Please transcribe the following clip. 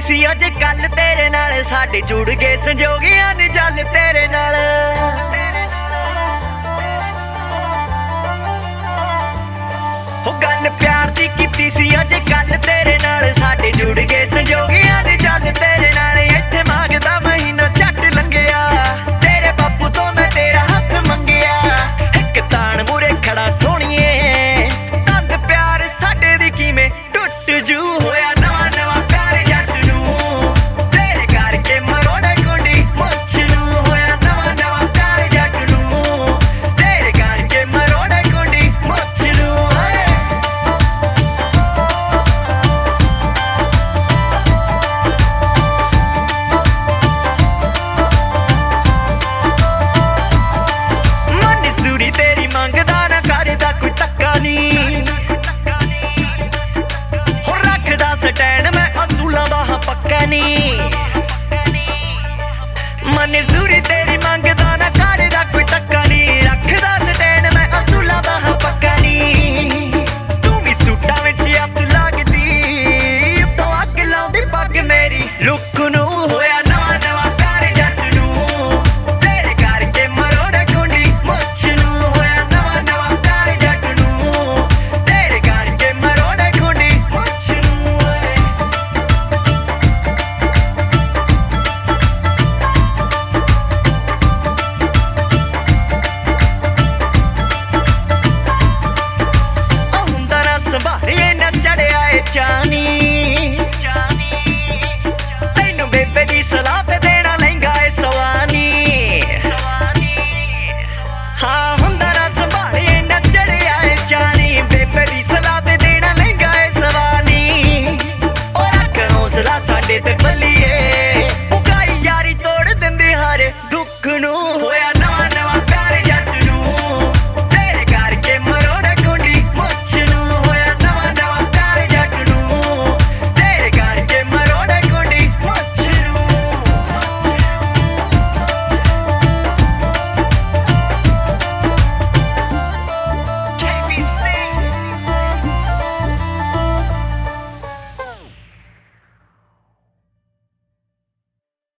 ਸੀ ਅੱਜ ਕੱਲ ਤੇਰੇ ਨਾਲ, ਸਾਡੇ ਜੁੜ ਗਏ ਸੰਜੋਗਿਆਂ ਨੇ ਜਲ ਤੇਰੇ ਨਾਲ। ਹੋ ਗੱਲ ਪਿਆਰ ਦੀ ਕੀਤੀ ਸੀ ਅੱਜ ਕੱਲ ਤੇਰੇ ਨਾਲ, ਸਾਡੇ ਜੁੜ ਗਏ ਸੰਜੋਗਿਆਂ ਨੇ ਜਲ ਤੇਰੇ ਨਾਲ।